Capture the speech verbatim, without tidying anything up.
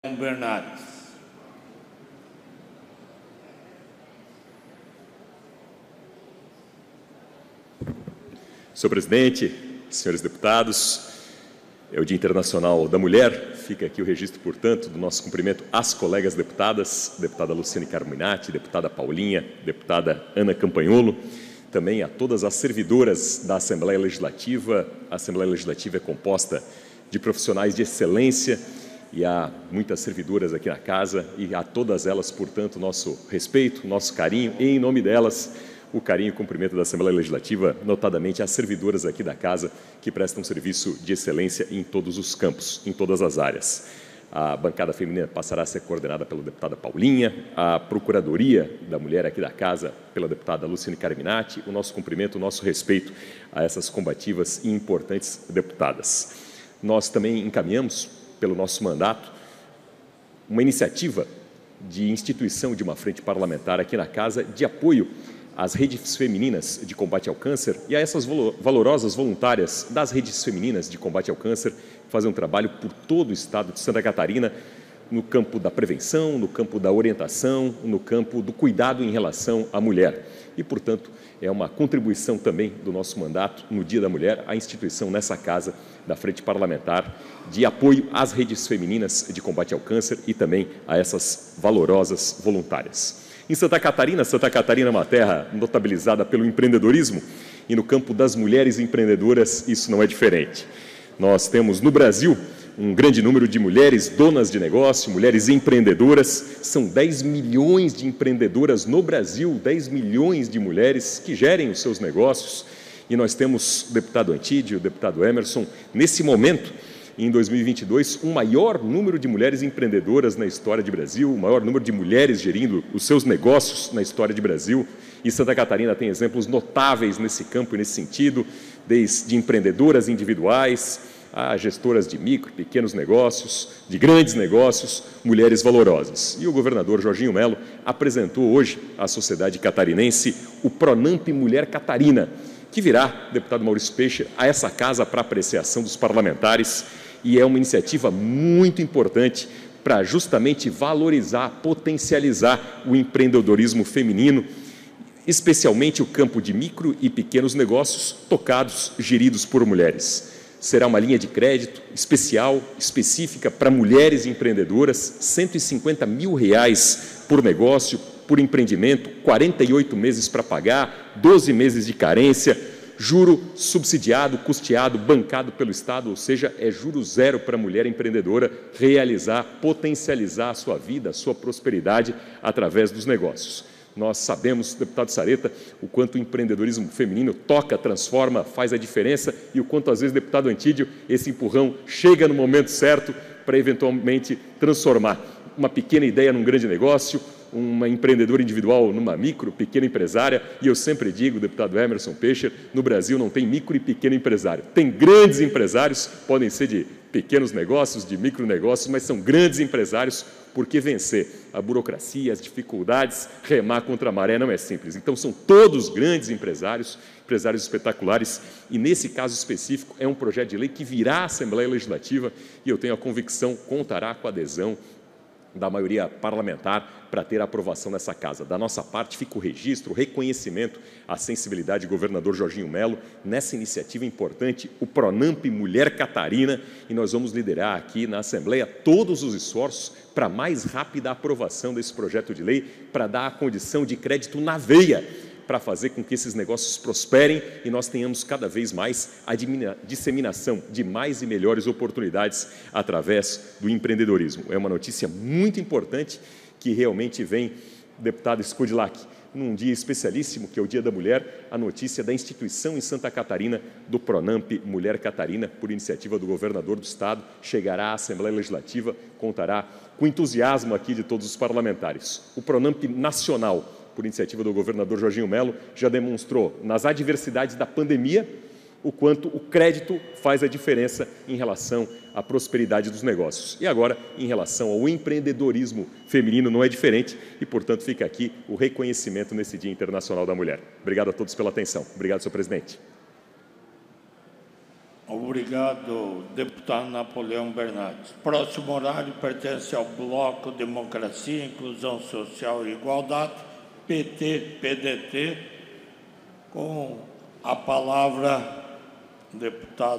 Bernardes. Senhor presidente, senhores deputados, é o Dia Internacional da Mulher. Fica aqui o registro, portanto, do nosso cumprimento às colegas deputadas, deputada Luciane Carminati, deputada Paulinha, deputada Ana Campanholo, também a todas as servidoras da Assembleia Legislativa. A Assembleia Legislativa é composta de profissionais de excelência e há muitas servidoras aqui na casa, e a todas elas, portanto, nosso respeito, nosso carinho, e em nome delas, o carinho e cumprimento da Assembleia Legislativa, notadamente as servidoras aqui da casa, que prestam serviço de excelência em todos os campos, em todas as áreas. A bancada feminina passará a ser coordenada pela deputada Paulinha, a Procuradoria da Mulher aqui da casa pela deputada Luciane Carminati. O nosso cumprimento, o nosso respeito a essas combativas e importantes deputadas. Nós também encaminhamos, pelo nosso mandato, uma iniciativa de instituição de uma frente parlamentar aqui na casa de apoio às redes femininas de combate ao câncer e a essas valorosas voluntárias das redes femininas de combate ao câncer, que fazem um trabalho por todo o estado de Santa Catarina, no campo da prevenção, no campo da orientação, no campo do cuidado em relação à mulher. E, portanto, é uma contribuição também do nosso mandato, no Dia da Mulher, a instituição nessa casa da Frente Parlamentar de apoio às redes femininas de combate ao câncer e também a essas valorosas voluntárias. Em Santa Catarina, Santa Catarina é uma terra notabilizada pelo empreendedorismo e no campo das mulheres empreendedoras isso não é diferente. Nós temos no Brasil um grande número de mulheres donas de negócio, mulheres empreendedoras. São dez milhões de empreendedoras no Brasil, dez milhões de mulheres que gerem os seus negócios. E nós temos o deputado Antídio, o deputado Emerson, nesse momento, em dois mil e vinte e dois, o maior número de mulheres empreendedoras na história de Brasil, o maior número de mulheres gerindo os seus negócios na história de Brasil. E Santa Catarina tem exemplos notáveis nesse campo e nesse sentido, desde empreendedoras individuais, a gestoras de micro, pequenos negócios, de grandes negócios, mulheres valorosas. E o governador Jorginho Melo apresentou hoje à sociedade catarinense o Pronamp Mulher Catarina, que virá, deputado Maurício Peixe, a essa casa para apreciação dos parlamentares, e é uma iniciativa muito importante para justamente valorizar, potencializar o empreendedorismo feminino, especialmente o campo de micro e pequenos negócios tocados, geridos por mulheres. Será uma linha de crédito especial, específica para mulheres empreendedoras, cento e cinquenta mil reais por negócio, por empreendimento, quarenta e oito meses para pagar, doze meses de carência, juro subsidiado, custeado, bancado pelo Estado, ou seja, é juro zero para a mulher empreendedora realizar, potencializar a sua vida, a sua prosperidade através dos negócios. Nós sabemos, deputado Sareta, o quanto o empreendedorismo feminino toca, transforma, faz a diferença e o quanto, às vezes, deputado Antídio, esse empurrão chega no momento certo para, eventualmente, transformar uma pequena ideia num grande negócio, uma empreendedora individual numa micro, pequena empresária. E eu sempre digo, deputado Emerson Peixe, no Brasil não tem micro e pequeno empresário. Tem grandes empresários, podem ser de pequenos negócios, de micronegócios, mas são grandes empresários, porque vencer a burocracia, as dificuldades, remar contra a maré não é simples. Então, são todos grandes empresários, empresários espetaculares, e nesse caso específico é um projeto de lei que virá à Assembleia Legislativa e eu tenho a convicção, contará com a adesão da maioria parlamentar para ter a aprovação nessa casa. Da nossa parte, fica o registro, o reconhecimento, a sensibilidade do governador Jorginho Melo nessa iniciativa importante, o Pronamp Mulher Catarina, e nós vamos liderar aqui na Assembleia todos os esforços para a mais rápida aprovação desse projeto de lei, para dar a condição de crédito na veia, para fazer com que esses negócios prosperem e nós tenhamos cada vez mais a disseminação de mais e melhores oportunidades através do empreendedorismo. É uma notícia muito importante que realmente vem, deputado Scudlac, num dia especialíssimo, que é o Dia da Mulher, a notícia da instituição em Santa Catarina do Pronamp Mulher Catarina, por iniciativa do governador do Estado, chegará à Assembleia Legislativa, contará com entusiasmo aqui de todos os parlamentares. O Pronamp Nacional, por iniciativa do governador Jorginho Melo, já demonstrou nas adversidades da pandemia o quanto o crédito faz a diferença em relação à prosperidade dos negócios. E agora, em relação ao empreendedorismo feminino, não é diferente e, portanto, fica aqui o reconhecimento nesse Dia Internacional da Mulher. Obrigado a todos pela atenção. Obrigado, senhor presidente. Obrigado, deputado Napoleão Bernardes. Próximo horário pertence ao Bloco Democracia, Inclusão Social e Igualdade, P T, P D T, com a palavra, deputado